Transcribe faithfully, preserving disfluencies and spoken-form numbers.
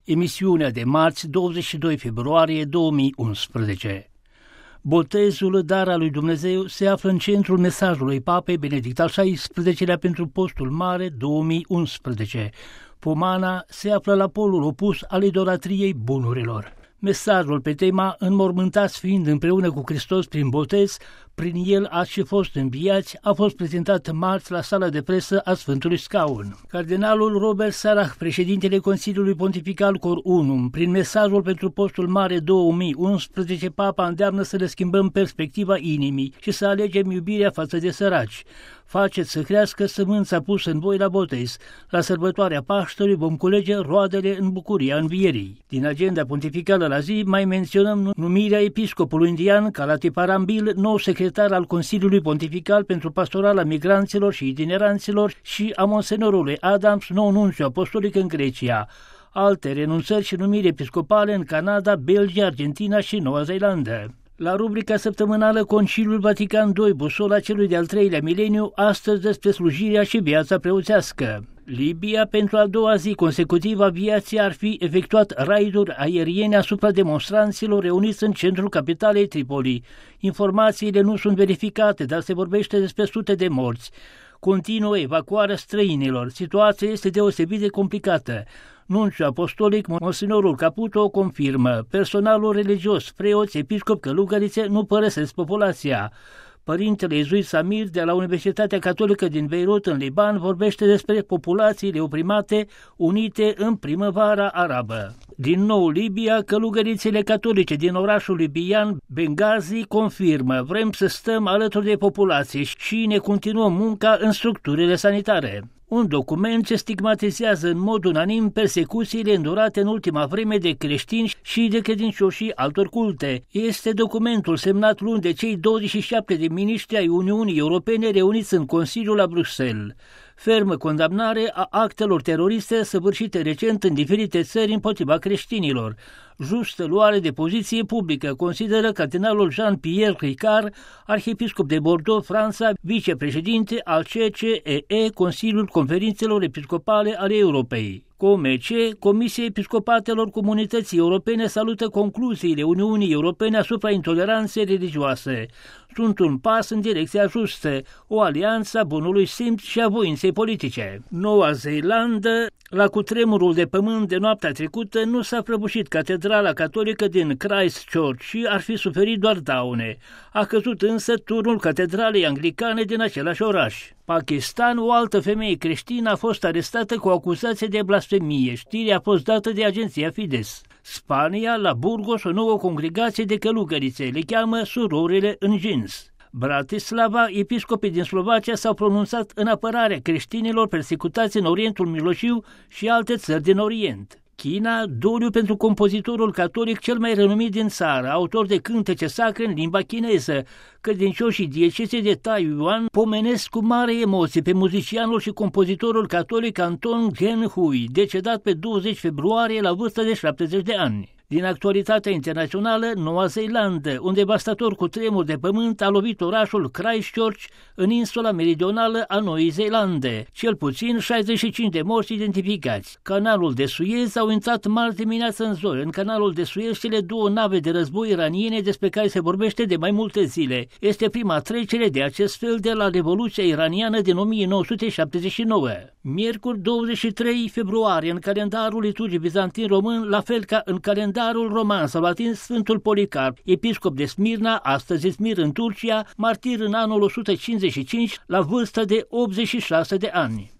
Emisiunea de marți, douăzeci și doi februarie două mii unsprezece. Botezul, dar al lui Dumnezeu, se află în centrul mesajului Papei Benedict al șaisprezecelea pentru postul mare două mii unsprezece. Pomana se află la polul opus al idolatriei bunurilor. Mesajul pe tema înmormântați fiind împreună cu Hristos prin botez, prin el ați și fost înviați, a fost prezentat marți la sala de presă a Sfântului Scaun. Cardinalul Robert Sarah, președintele Consiliului Pontifical Cor Unum, prin mesajul pentru postul mare două mii unsprezece, Papa îndeamnă să le schimbăm perspectiva inimii și să alegem iubirea față de săraci. Faceți să crească sămânța pusă în voi la botez. La sărbătoarea Paștelui vom culege roadele în bucuria învierii. Din agenda pontificală la zi mai menționăm numirea episcopului indian Kalati Parambil, nou secretar al Consiliului Pontifical pentru Pastorala Migranților și Itineranților, și a monsenorului Adams, nou nunțiu apostolic în Grecia. Alte renunțări și numiri episcopale în Canada, Belgia, Argentina și Noua Zeelandă. La rubrica săptămânală Conciliul Vatican doi, busola celui de-al treilea mileniu, astăzi despre slujirea și viața preoțească. Libia, pentru a doua zi consecutivă aviația, ar fi efectuat raiduri aeriene asupra demonstranților reuniți în centrul capitalei Tripoli. Informațiile nu sunt verificate, dar se vorbește despre sute de morți. Continuă evacuarea străinilor. Situația este deosebit de complicată. Nunțiul apostolic, monsenorul Caputo, o confirmă. Personalul religios, preoți, episcopi, călugărițe nu părăsesc populația. Părintele Izuit Samir de la Universitatea Catolică din Beirut, în Liban, vorbește despre populațiile oprimate unite în primăvara arabă. Din nou Libia, călugărițele catolice din orașul libian Benghazi confirmă: vrem să stăm alături de populație și ne continuăm munca în structurile sanitare. Un document ce stigmatizează în mod unanim persecuțiile îndurate în ultima vreme de creștini și de credincioșii altor culte. Este documentul semnat luni de cei douăzeci și șapte de miniștri ai Uniunii Europene reuniți în Consiliul la Bruxelles. Fermă condamnare a actelor teroriste săvârșite recent în diferite țări împotriva creștinilor. Justă luare de poziție publică, consideră cardinalul Jean-Pierre Ricard, arhiepiscop de Bordeaux, Franța, vicepreședinte al C C E E, Consiliul Conferințelor Episcopale ale Europei. C O M C, Comisia Episcopatelor Comunității Europene, salută concluziile Uniunii Europene asupra intoleranței religioase. Sunt un pas în direcția justă, o alianță a bunului simț și a voinței politice. Noua Zeelandă, la cutremurul de pământ de noaptea trecută, nu s-a prăbușit catedrala catolică din Christchurch și ar fi suferit doar daune. A căzut însă turnul catedralei anglicane din același oraș. Pakistan, o altă femeie creștină a fost arestată cu acuzație de blasfemie. Știrea a fost dată de agenția Fides. Spania, la Burgos, o nouă congregație de călugărițe, le cheamă Surorile în Jeans. Bratislava, episcopii din Slovacia s-au pronunțat în apărarea creștinilor persecutați în Orientul Mijlociu și alte țări din Orient. China, doliu pentru compozitorul catolic cel mai renumit din țară, autor de cântece sacre în limba chineză. Credincioșii diecezei de Taiyuan pomenesc cu mare emoție pe muzicianul și compozitorul catolic Anton Gen-hui, decedat pe douăzeci februarie la vârstă de șaptezeci de ani. Din actualitatea internațională, Noua Zeelandă, un devastator cutremur de pământ a lovit orașul Christchurch în insula meridională a Noii Zeelande. Cel puțin șaizeci și cinci de morți identificați. Canalul de Suez au intrat marți dimineață în zori. În canalul de Suez cele două nave de război iraniene despre care se vorbește de mai multe zile. Este prima trecere de acest fel de la Revoluția iraniană din o mie nouă sute șaptezeci și nouă. Miercuri douăzeci și trei februarie, în calendarul liturgic bizantin român, la fel ca în calendarul Calendarul roman, s-a atins Sfântul Policarp, episcop de Smirna, astăzi Izmir în Turcia, martir în anul o sută cincizeci și cinci, la vârstă de optzeci și șase de ani.